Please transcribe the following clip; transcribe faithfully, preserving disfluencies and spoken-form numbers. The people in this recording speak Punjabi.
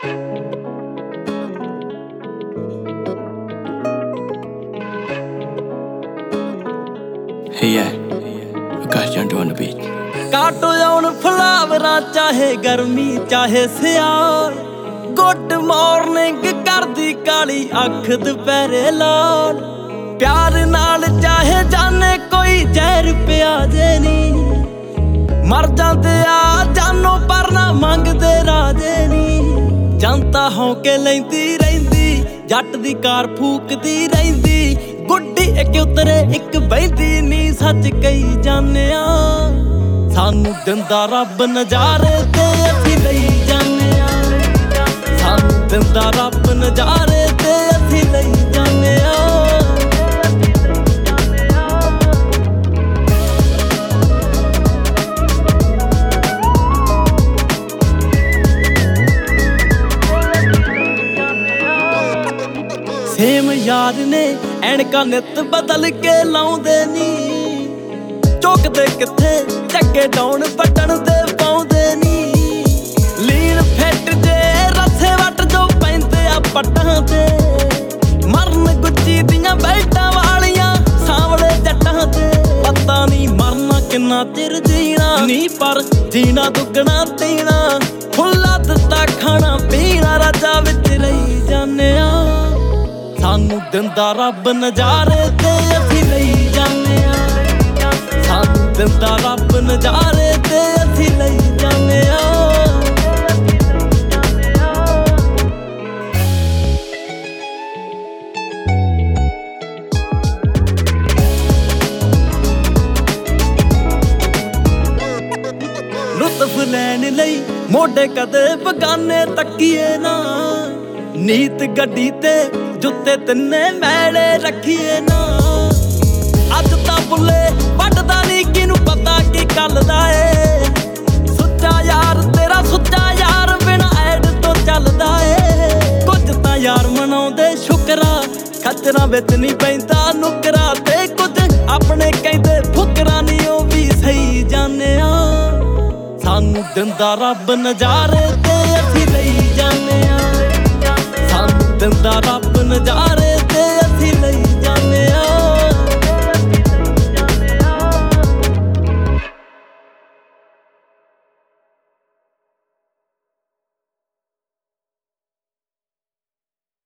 Hey yeah, Akash Jantu on the beat. ਕਾਟੋ ਆਉਣ ਫਲਾਵਰਾਂ ਚਾਹੇ ਗਰਮੀ ਚਾਹੇ ਸਿਆਲ, ਗੁੱਡ ਮਾਰਨਿੰਗ ਕਰਦੀ ਕਾਲੀ ਅੱਖ ਦੁਪਹਿਰੇ ਲਾਲ। ਪਿਆਰ ਨਾਲ ਚਾਹੇ ਜਾਣੇ ਕੋਈ ਜ਼ਹਿਰ ਪਿਆ ਜੇ ਨੀ, ਮਰ ਜਾਂਦੇ ਆ ਜਾਨੋਂ ਪਰ ਨਾ ਮੰਗਦੇ ਰਾਜੇ ਨੀ। ਜਨਤਾ ਹੌਂਕੇ ਲੈਂਦੀ ਰਹਿੰਦੀ, ਜੱਟ ਦੀ ਕਾਰ ਫੂਕਦੀ ਰਹਿੰਦੀ, ਗੁੱਡੀ ਇੱਕ ਉਤਰੇ ਇੱਕ ਬਹਿੰਦੀ ਨੀ। ਸੱਚ ਕਹੀ ਜਾਨਿਆ ਸਾਨੂੰ ਦਿੰਦਾ ਰੱਬ ਨਜ਼ਾਰੇ ਤੇ ਅਸੀਂ ਲਈ ਜਾਂਦੇ ਆ, ਸਾਨੂੰ ਦਿੰਦਾ ਰੱਬ ਨਜ਼ਾਰੇ ਤੇ ਅਸੀਂ ਲਈ ਜਾਂਦੇ ਆ। ਸੇਮ ਯਾਰ ਨੇ ਐਨਕਾਂ ਨਿੱਤ ਬਦਲ ਕੇ ਲਾਉਂਦੇ ਨੀ, ਚੁੱਕਦੇ ਕਿੱਥੇ ਚੱਕੇ ਡਾਉਣ ਬਟਨ ਤੇ ਪਾਉਂਦੇ ਨੀ। ਲੀਨ ਫਿੱਟ ਜੇ ਰੱਥੇ ਵੱਟ ਜੋ ਪੈਂਦੇ ਆ ਪੱਟਾਂ ਤੇ, ਮਰਨ ਗੁੱਚੀ ਦੀਆਂ ਬੈਲਟਾਂ ਵਾਲੀਆਂ ਸਾਂਵਲੇ ਜੱਟਾਂ ਤੇ। ਪਤਾ ਨੀ ਮਰਨਾ ਕਿੰਨਾ ਚਿਰ ਜੀਣਾ ਨੀ, ਪਰ ਜੀਣਾ ਦੁੱਗਣਾ ਤੀਣਾ। ਖੁੱਲਾ ਦਿੱਤਾ ਖਾਣਾ ਪੀਣਾ, ਰਾਜਾ ਵਿੱਚ ਰਹੀ ਜਾਂਦੇ ਆ, ਸਾਨੂੰ ਦਿੰਦਾ ਰੱਬ ਨਜ਼ਾਰੇ ਤੇ ਅਸੀਂ ਲਈ ਜਾਂਦੇ ਆ, ਸਾਨੂੰ ਦਿੰਦਾ ਰੱਬ ਨਜ਼ਾਰੇ ਤੇ ਅਸੀਂ ਲਈ ਜਾਂਦੇ ਆ। ਲੁਤਫ ਲੈਣ ਲਈ ਮੋਢੇ ਕਦੇ ਬਗਾਨੇ ਤੱਕੀਏ ਨਾ, ਨੀਤ ਗੱਡੀ ਤੇ ਜੁੱਤੇ ਤਿੰਨੇ ਮੈਲੇ ਰੱਖੀਏ ਨਾ। ਅੱਜ ਤਾਂ ਬੁੱਲੇ ਵੱਢਦਾ ਨੀ, ਕਿਹਨੂੰ ਪਤਾ ਕੀ ਕੱਲਦਾ ਏ। ਸੁੱਚਾ ਯਾਰ ਤੇਰਾ ਸੁੱਚਾ ਯਾਰ ਬਿਨਾਂ ਐਡ ਤੋਂ ਚੱਲਦਾ ਏ। ਕੁਝ ਤਾਂ ਯਾਰ ਮਨਾਉਂਦੇ ਸ਼ੁਕਰਾ, ਖੱਚਰਾਂ ਵਿੱਚ ਨੀ ਪੈਂਦਾ ਨੁਕਰਾ। ਤੇ ਕੁਝ ਆਪਣੇ ਕਹਿੰਦੇ ਫੁਕਰਾ ਨੀ, ਉਹ ਵੀ ਸਹੀ ਜਾਣੇ ਆ, ਸਾਨੂੰ ਦਿੰਦਾ ਰੱਬ ਨਜ਼ਾਰੇ ਤੇ ਅਸੀਂ ਲਈ ਜਾਂਦੇ ਆ, ਸਾਨੂੰ ਦਿੰਦਾ ਰੱਬ ਨਜ਼ਾਰੇ।